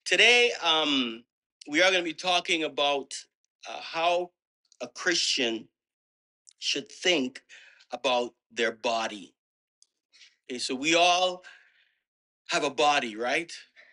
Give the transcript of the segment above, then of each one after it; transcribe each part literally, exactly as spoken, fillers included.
Today, um, we are going to be talking about uh, how a Christian should think about their body. Okay, so we all have a body, right?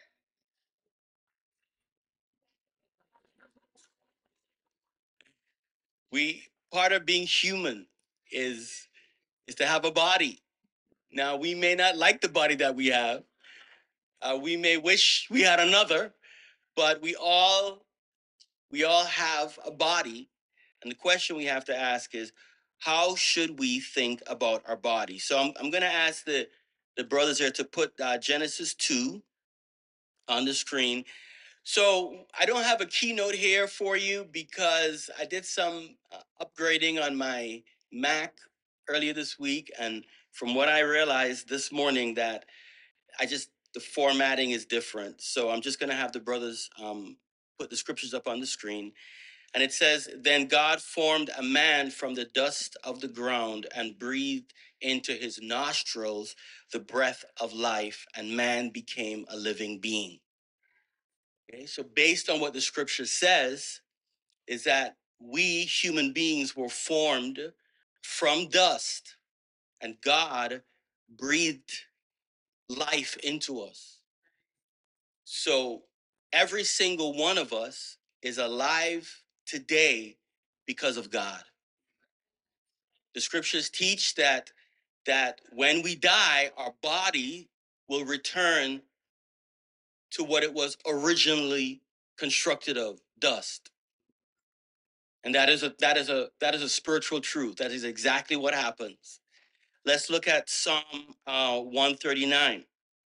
We part of being human is is to have a body. Now, we may not like the body that we have. Uh, we may wish we had another, but we all we all have a body. And the question we have to ask is, how should we think about our body? So I'm, I'm going to ask the, the brothers here to put uh, Genesis two on the screen. So I don't have a keynote here for you because I did some uh, upgrading on my Mac earlier this week. And from what I realized this morning, that I just, the formatting is different. So I'm just going to have the brothers um, put the scriptures up on the screen. And it says, Then God formed a man from the dust of the ground and breathed into his nostrils the breath of life, and man became a living being. Okay, so based on what the scripture says, is that we human beings were formed from dust, and God breathed life into us. So every single one of us is alive today because of God. The scriptures teach that that when we die, our body will return to what it was originally constructed of, dust. And that is a that is a that is a spiritual truth. That is exactly what happens. Let's look at Psalm uh, one thirty-nine.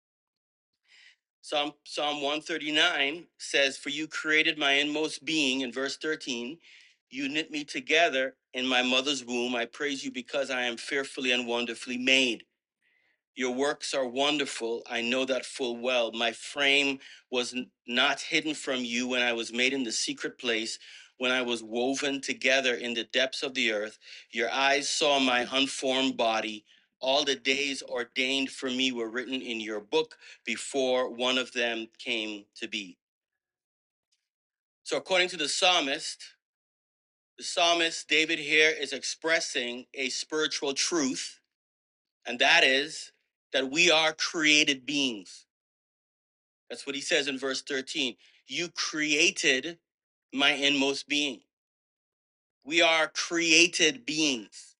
Psalm Psalm one thirty-nine says, "For you created my inmost being," in verse thirteen. "You knit me together in my mother's womb. I praise you because I am fearfully and wonderfully made. Your works are wonderful. I know that full well. My frame was n- not hidden from you when I was made in the secret place, when I was woven together in the depths of the earth. Your eyes saw my unformed body. All the days ordained for me were written in your book before one of them came to be." So, according to the psalmist, the psalmist David here is expressing a spiritual truth, and that is that we are created beings. That's what he says in verse thirteen. You created my inmost being. We are created beings.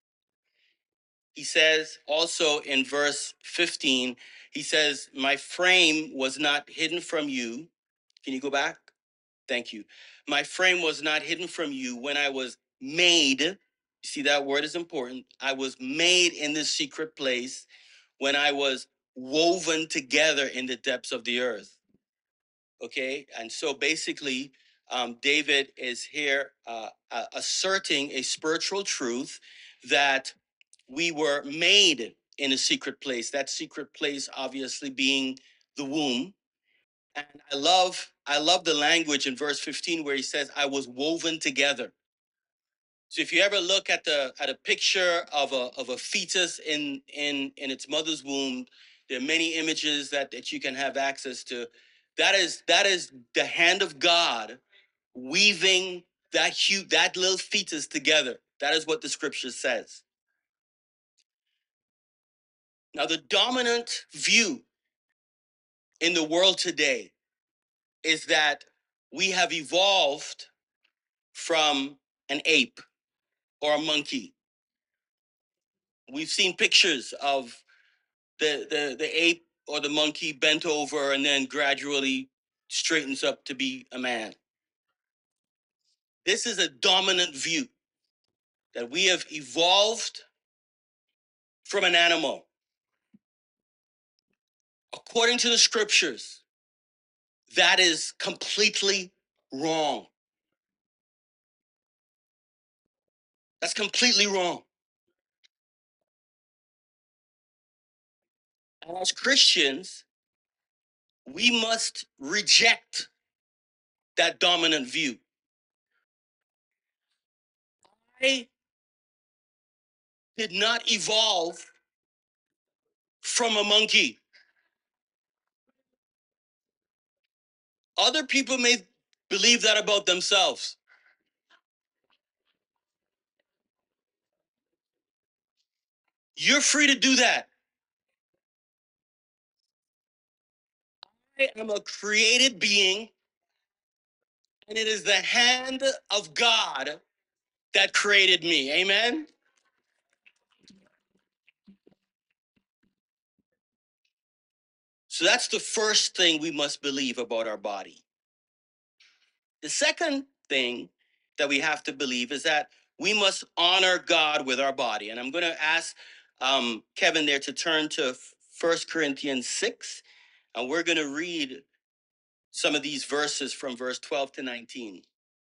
He says also in verse fifteen, he says, My frame was not hidden from you. Can you go back? Thank you. My frame was not hidden from you when I was made. You see, that word is important. I was made in this secret place when I was woven together in the depths of the earth. Okay, and so basically, um, David is here uh, uh, asserting a spiritual truth that we were made in a secret place. That secret place, obviously, being the womb. And I love, I love the language in verse fifteen where he says, "I was woven together." So if you ever look at the at a picture of a of a fetus in in in its mother's womb, there are many images that that you can have access to. That is that is the hand of God weaving that huge that little fetus together. That is what the scripture says. Now, the dominant view in the world today is that we have evolved from an ape or a monkey. We've seen pictures of the, the, the ape or the monkey bent over and then gradually straightens up to be a man. This is a dominant view that we have evolved from an animal. According to the scriptures, that is completely wrong. That's completely wrong. And as Christians, we must reject that dominant view. I did not evolve from a monkey. Other people may believe that about themselves. You're free to do that. I am a created being, and it is the hand of God that created me. Amen? So that's the first thing we must believe about our body. The second thing that we have to believe is that we must honor God with our body. And I'm going to ask um, Kevin there to turn to First Corinthians six, and we're going to read some of these verses from verse twelve to nineteen.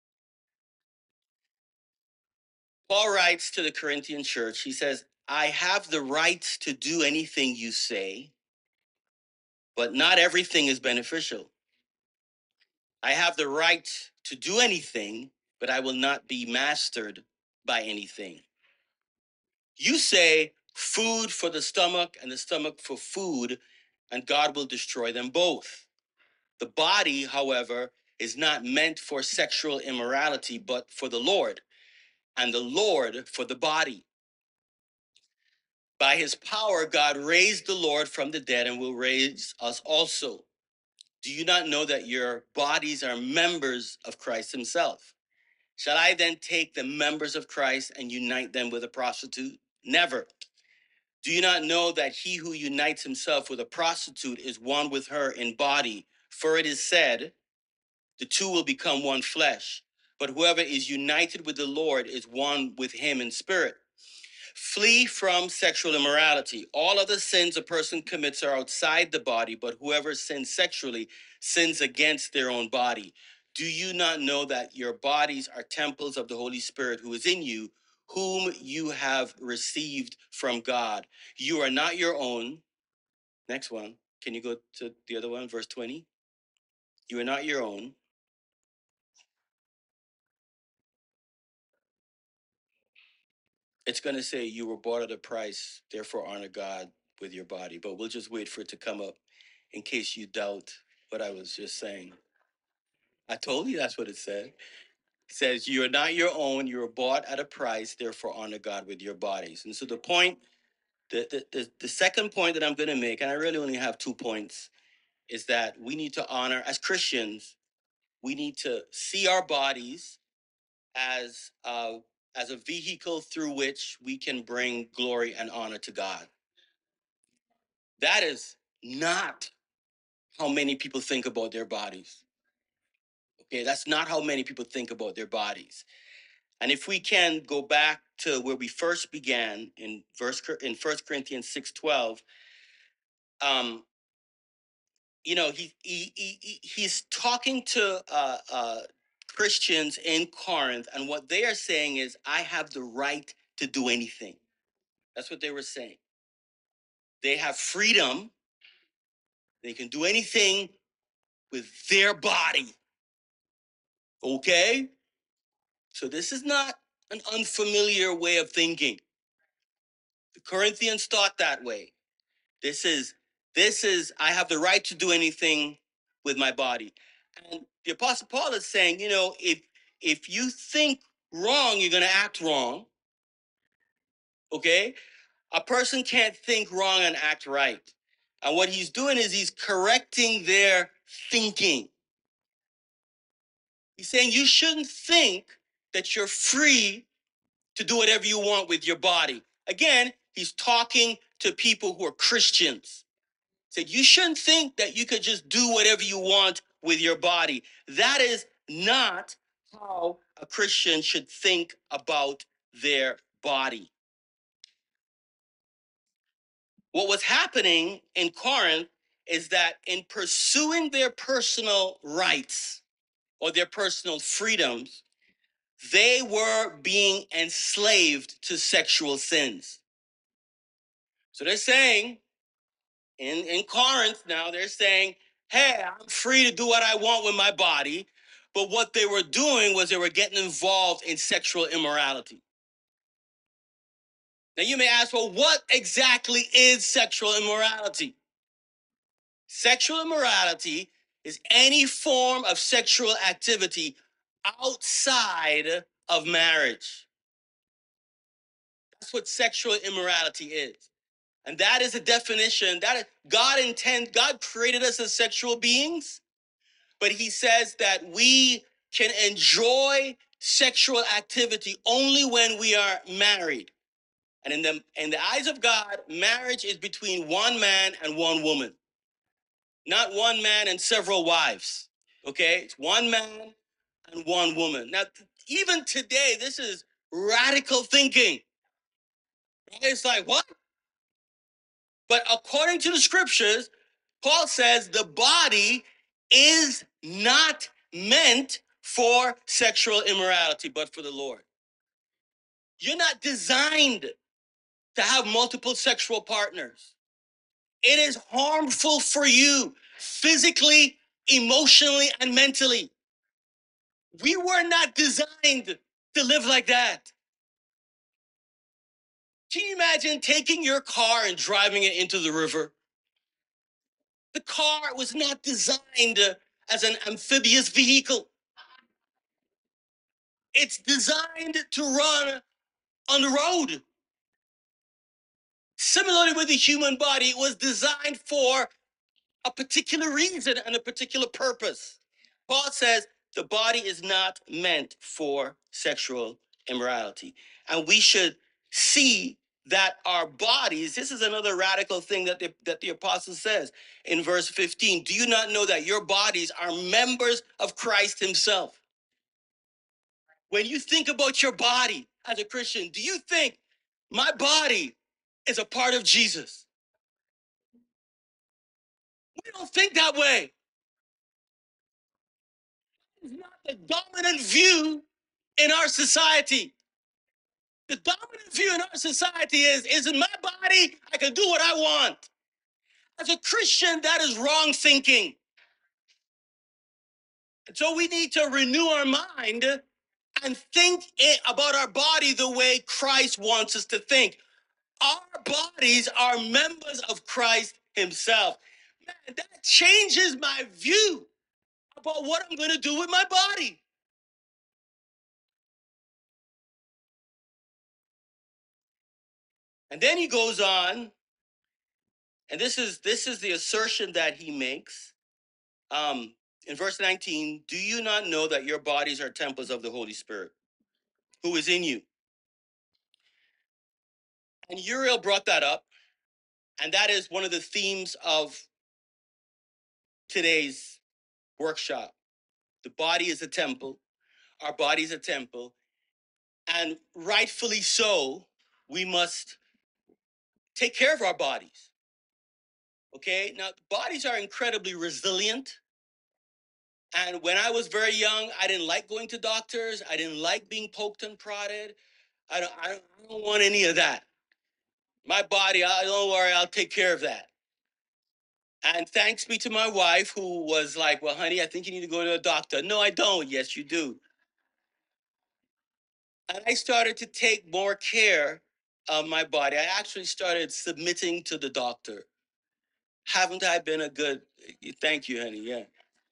Paul writes to the Corinthian church, he says, I have the right to do anything you say, but not everything is beneficial. I have the right to do anything, but I will not be mastered by anything. You say food for the stomach and the stomach for food, and God will destroy them both. The body, however, is not meant for sexual immorality, but for the Lord, and the Lord for the body. By his power, God raised the Lord from the dead and will raise us also. Do you not know that your bodies are members of Christ himself? Shall I then take the members of Christ and unite them with a prostitute? Never. Do you not know that he who unites himself with a prostitute is one with her in body? For it is said, the two will become one flesh. But whoever is united with the Lord is one with him in spirit. Flee from sexual immorality. All other sins a person commits are outside the body, but whoever sins sexually sins against their own body. Do you not know that your bodies are temples of the Holy Spirit who is in you, whom you have received from God? You are not your own. Next one. Can you go to the other one, verse twenty? You are not your own. It's going to say you were bought at a price, therefore honor God with your body. But we'll just wait for it to come up in case you doubt what I was just saying. I told you that's what it said. It says you are not your own, you were bought at a price, therefore honor God with your bodies. And so the point, the, the, the, the second point that I'm going to make, and I really only have two points, is that we need to honor, as Christians, we need to see our bodies as uh, as a vehicle through which we can bring glory and honor to God. That is not how many people think about their bodies. Okay, that's not how many people think about their bodies. And if we can go back to where we first began in verse in First Corinthians six twelve, um, you know, he, he, he he's talking to uh, uh, Christians in Corinth, and what they are saying is, I have the right to do anything. That's what they were saying. They have freedom. They can do anything with their body. Okay? So this is not an unfamiliar way of thinking. The Corinthians thought that way. This is, this is, I have the right to do anything with my body. And the Apostle Paul is saying, you know, if if you think wrong, you're gonna act wrong. Okay? A person can't think wrong and act right. And what he's doing is he's correcting their thinking. He's saying you shouldn't think that you're free to do whatever you want with your body. Again, he's talking to people who are Christians. He said you shouldn't think that you could just do whatever you want with your body. That is not how a Christian should think about their body. What was happening in Corinth is that in pursuing their personal rights or their personal freedoms, they were being enslaved to sexual sins. So they're saying, in, in Corinth now, they're saying, hey, I'm free to do what I want with my body. But what they were doing was they were getting involved in sexual immorality. Now you may ask, well, what exactly is sexual immorality? Sexual immorality is any form of sexual activity outside of marriage. That's what sexual immorality is. And that is a definition that is, God intend God created us as sexual beings, but he says that we can enjoy sexual activity only when we are married. And in the in the eyes of God, marriage is between one man and one woman, not one man and several wives. Okay? It's one man and one woman. Now, even today, this is radical thinking. It's like, what? But according to the scriptures, Paul says the body is not meant for sexual immorality, but for the Lord. You're not designed to have multiple sexual partners. It is harmful for you physically, emotionally, and mentally. We were not designed to live like that. Can you imagine taking your car and driving it into the river? The car was not designed uh, as an amphibious vehicle. It's designed to run on the road. Similarly with the human body, it was designed for a particular reason and a particular purpose. Paul says the body is not meant for sexual immorality. And we should see that our bodies, this is another radical thing that the, that the apostle says in verse fifteen. Do you not know that your bodies are members of Christ himself? When you think about your body as a Christian, do you think my body is a part of Jesus? We don't think that way. It's not the dominant view in our society. The dominant view in our society is, is in my body, I can do what I want. As a Christian, that is wrong thinking. And so we need to renew our mind and think it, about our body the way Christ wants us to think. Our bodies are members of Christ himself. Man, that changes my view about what I'm going to do with my body. And then he goes on, and this is this is the assertion that he makes. Um, in verse nineteen, do you not know that your bodies are temples of the Holy Spirit, who is in you? And Uriel brought that up, and that is one of the themes of today's workshop. The body is a temple. Our body is a temple, and rightfully so, we must take care of our bodies. Okay, now bodies are incredibly resilient. And when I was very young, I didn't like going to doctors. I didn't like being poked and prodded. I don't, I don't, I don't want any of that. My body, I don't worry, I'll take care of that. And thanks be to my wife, who was like, well, honey, I think you need to go to a doctor. No, I don't. Yes, you do. And I started to take more care of my body. I actually started submitting to the doctor. Haven't I been a good, thank you, honey, yeah.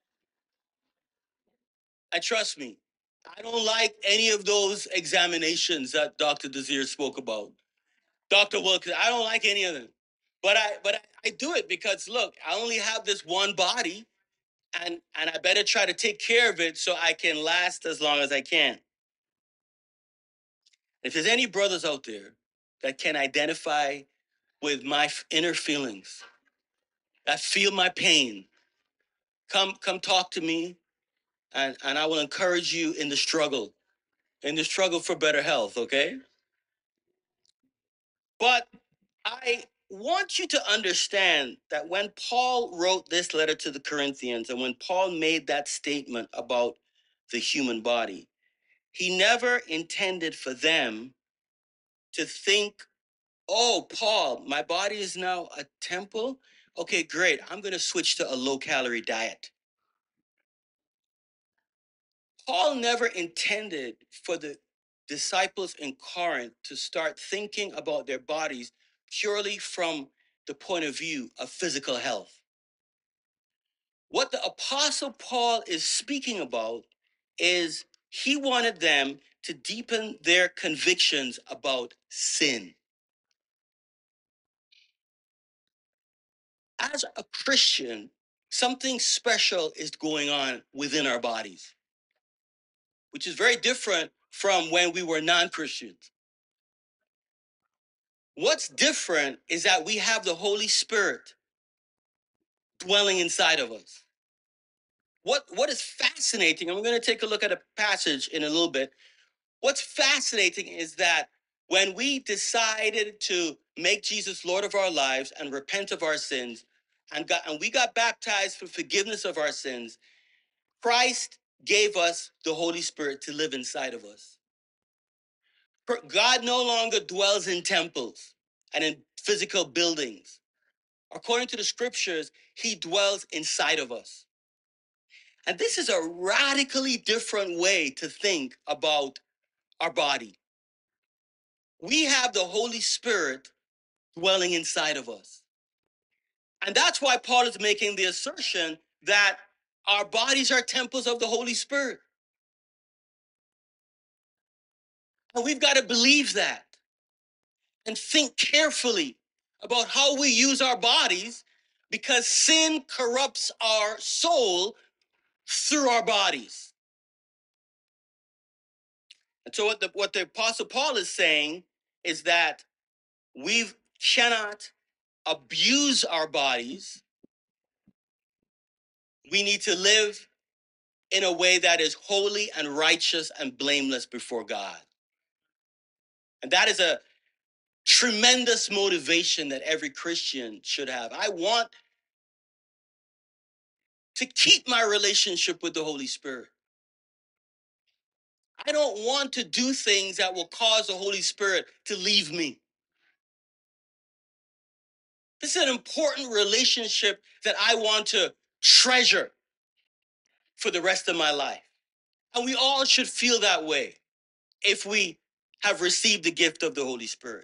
And trust me, I don't like any of those examinations that Doctor Desir spoke about. Doctor Wilkins, I don't like any of them. But I but I, I do it because look, I only have this one body, and and I better try to take care of it so I can last as long as I can. If there's any brothers out there that can identify with my f- inner feelings, that feel my pain, come come talk to me, and, and I will encourage you in the struggle, in the struggle for better health, okay? But I want you to understand that when Paul wrote this letter to the Corinthians and when Paul made that statement about the human body, he never intended for them to think, oh, Paul, my body is now a temple. Okay, great. I'm going to switch to a low calorie diet. Paul never intended for the disciples in Corinth to start thinking about their bodies purely from the point of view of physical health. What the Apostle Paul is speaking about is he wanted them to deepen their convictions about sin. As a Christian, something special is going on within our bodies, which is very different from when we were non-Christians. What's different is that we have the Holy Spirit dwelling inside of us. What, what is fascinating, and we're going to take a look at a passage in a little bit. What's fascinating is that when we decided to make Jesus Lord of our lives and repent of our sins, and got and we got baptized for forgiveness of our sins, Christ gave us the Holy Spirit to live inside of us. God no longer dwells in temples and in physical buildings. According to the scriptures, he dwells inside of us. And this is a radically different way to think about our body. We have the Holy Spirit dwelling inside of us. And that's why Paul is making the assertion that our bodies are temples of the Holy Spirit. And we've got to believe that and think carefully about how we use our bodies, because sin corrupts our soul through our bodies. And so what the, what the Apostle Paul is saying is that we cannot abuse our bodies. We need to live in a way that is holy and righteous and blameless before God. And that is a tremendous motivation that every Christian should have. I want to keep my relationship with the Holy Spirit. I don't want to do things that will cause the Holy Spirit to leave me. This is an important relationship that I want to treasure for the rest of my life. And we all should feel that way if we have received the gift of the Holy Spirit.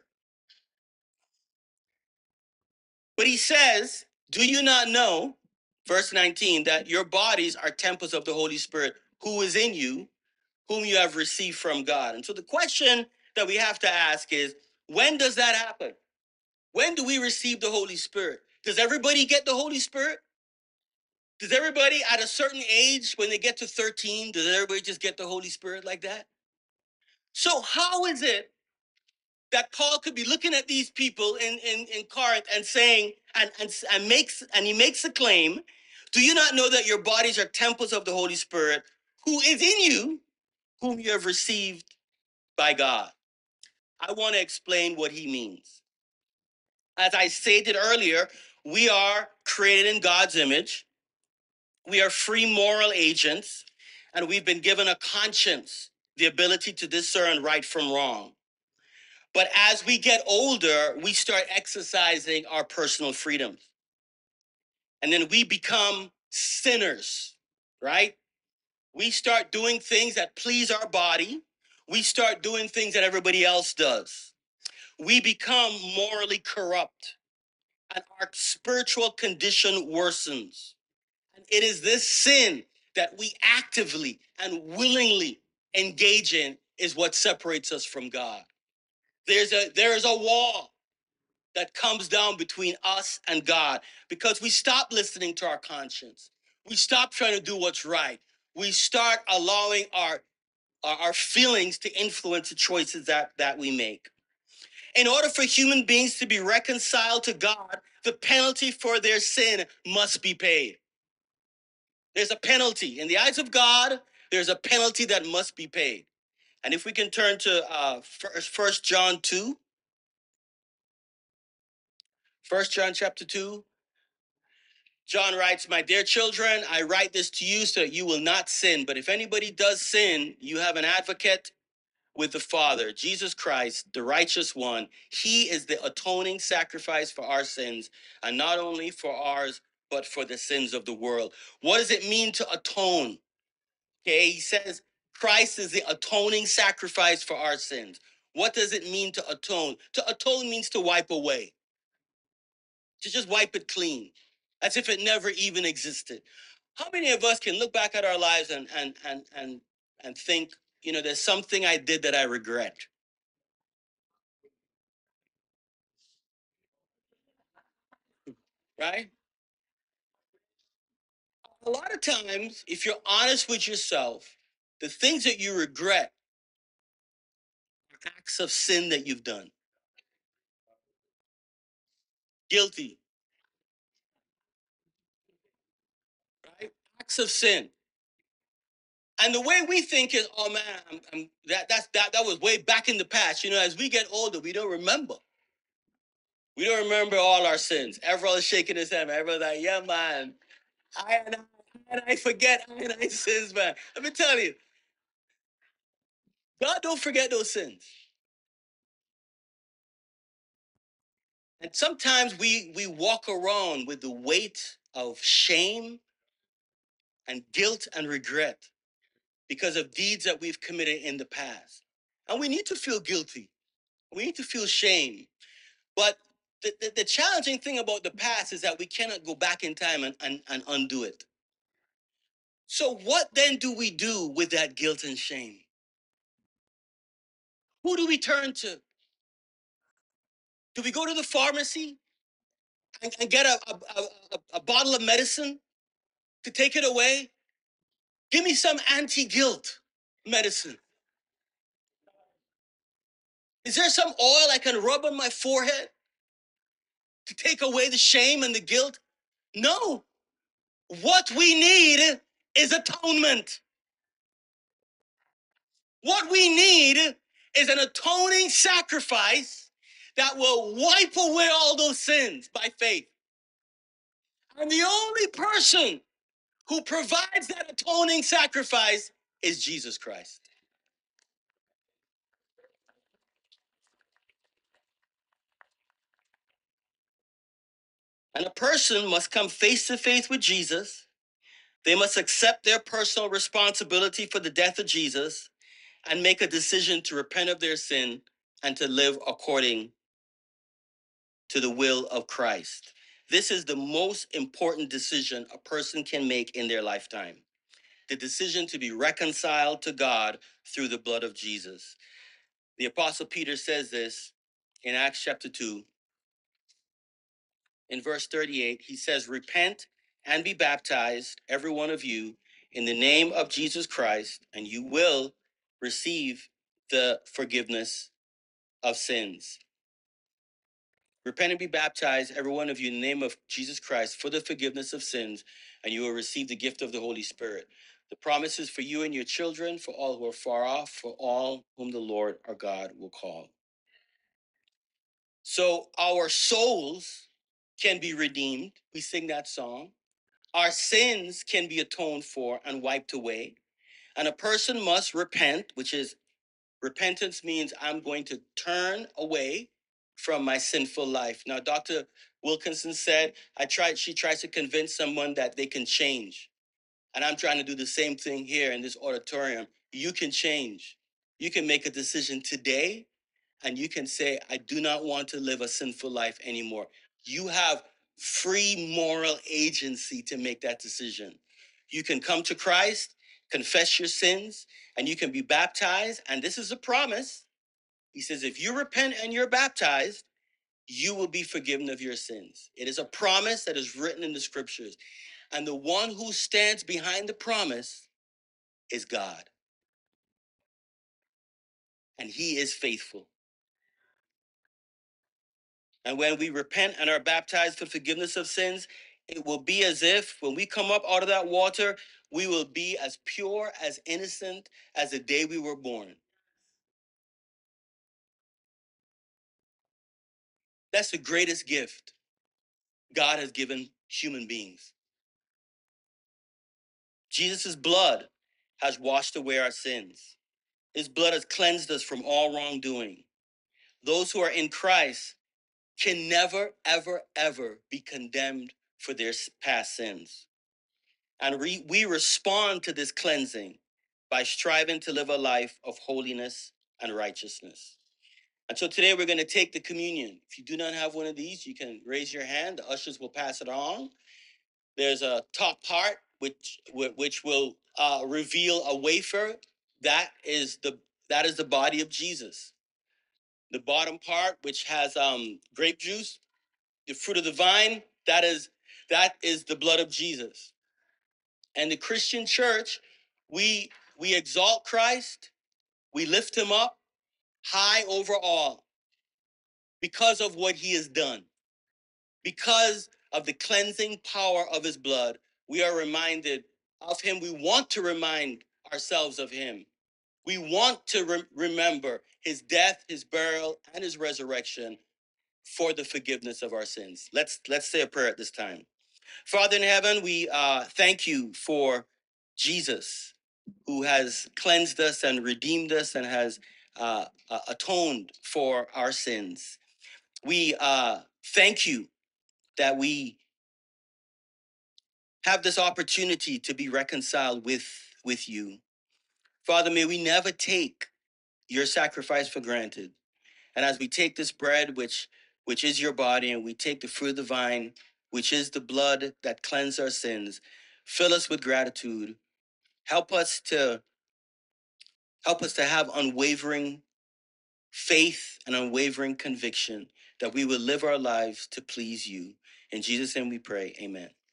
But he says, do you not know, verse nineteen, that your bodies are temples of the Holy Spirit who is in you, whom you have received from God? And so the question that we have to ask is, when does that happen? When do we receive the Holy Spirit? Does everybody get the Holy Spirit? Does everybody at a certain age, when they get to thirteen, does everybody just get the Holy Spirit like that? So how is it that Paul could be looking at these people in, in, in Corinth and saying, and, and, and makes, and he makes a claim, do you not know that your bodies are temples of the Holy Spirit who is in you, whom you have received by God? I want to explain what he means. As I stated earlier, we are created in God's image. We are free moral agents, and we've been given a conscience, the ability to discern right from wrong. But as we get older, we start exercising our personal freedoms. And then we become sinners, right? We start doing things that please our body. We start doing things that everybody else does. We become morally corrupt, and our spiritual condition worsens. And it is this sin that we actively and willingly engage in is what separates us from God. There's a there is a wall that comes down between us and God because we stop listening to our conscience. We stop trying to do what's right. We start allowing our our, our feelings to influence the choices that that we make. In order for human beings to be reconciled to God, the penalty for their sin must be paid. There's a penalty. In the eyes of God, there's a penalty that must be paid. And if we can turn to uh, First John two, First John chapter two, John writes, my dear children, I write this to you so that you will not sin. But if anybody does sin, you have an advocate with the Father, Jesus Christ, the righteous one. He is the atoning sacrifice for our sins, and not only for ours, but for the sins of the world. What does it mean to atone? Okay, he says Christ is the atoning sacrifice for our sins. What does it mean to atone? To atone means to wipe away, to just wipe it clean, as if it never even existed. How many of us can look back at our lives and and and and and think, you know, there's something I did that I regret, right? A lot of times, if you're honest with yourself, the things that you regret are acts of sin that you've done. Guilty, right? Acts of sin. And the way we think is, oh man, I'm, I'm, that that's that that was way back in the past. You know, as we get older, we don't remember. We don't remember all our sins. Everyone is shaking his head. Man. Everyone's like, yeah, man. I and I, and I forget I and I sins, man. Let me tell you, God don't forget those sins. And sometimes we we walk around with the weight of shame and guilt and regret because of deeds that we've committed in the past. And we need to feel guilty. We need to feel shame. But the, the, the challenging thing about the past is that we cannot go back in time and, and, and undo it. So what then do we do with that guilt and shame? Who do we turn to? Do we go to the pharmacy and, and get a, a, a, a bottle of medicine to take it away? Give me some anti-guilt medicine. Is there some oil I can rub on my forehead to take away the shame and the guilt? No. What we need is atonement. What we need is an atoning sacrifice that will wipe away all those sins by faith. And the only person who provides that atoning sacrifice is Jesus Christ. And a person must come face to face with Jesus. They must accept their personal responsibility for the death of Jesus and make a decision to repent of their sin and to live according to the will of Christ. This is the most important decision a person can make in their lifetime. The decision to be reconciled to God through the blood of Jesus. The Apostle Peter says this in Acts chapter two. In verse thirty-eight, he says, repent and be baptized, every one of you, in the name of Jesus Christ, and you will receive the forgiveness of sins. Repent and be baptized, every one of you, in the name of Jesus Christ, for the forgiveness of sins, and you will receive the gift of the Holy Spirit. The promise is for you and your children, for all who are far off, for all whom the Lord our God will call. So our souls can be redeemed. We sing that song. Our sins can be atoned for and wiped away. And a person must repent, which is repentance means I'm going to turn away from my sinful life. Now, Doctor Wilkinson said, I tried, she tries to convince someone that they can change. And I'm trying to do the same thing here in this auditorium. You can change. You can make a decision today and you can say, I do not want to live a sinful life anymore. You have free moral agency to make that decision. You can come to Christ, confess your sins, and you can be baptized. And this is a promise. He says, if you repent and you're baptized, you will be forgiven of your sins. It is a promise that is written in the scriptures. And the one who stands behind the promise is God. And he is faithful. And when we repent and are baptized for forgiveness of sins, it will be as if when we come up out of that water, we will be as pure, as innocent as the day we were born. That's the greatest gift God has given human beings. Jesus' blood has washed away our sins. His blood has cleansed us from all wrongdoing. Those who are in Christ can never, ever, ever be condemned for their past sins. And we, we respond to this cleansing by striving to live a life of holiness and righteousness. And so today we're going to take the communion. If you do not have one of these, you can raise your hand. The ushers will pass it on. There's a top part which which will uh, reveal a wafer. That is the that is the body of Jesus. The bottom part, which has um, grape juice, the fruit of the vine, that is that is the blood of Jesus. And the Christian church, we we exalt Christ, we lift him up high over all because of what he has done. Because of the cleansing power of his blood, we are reminded of him. We want to remind ourselves of him. We want to re- remember his death, his burial, and his resurrection for the forgiveness of our sins. Let's let's say a prayer at this time. Father in heaven, we uh, thank you for Jesus, who has cleansed us and redeemed us and has uh, uh, atoned for our sins. We uh, thank you that we have this opportunity to be reconciled with, with you. Father, may we never take your sacrifice for granted. And as we take this bread, which which is your body, and we take the fruit of the vine, which is the blood that cleanses our sins, fill us with gratitude. Help us to help us to have unwavering faith and unwavering conviction that we will live our lives to please you. In Jesus' name we pray. Amen.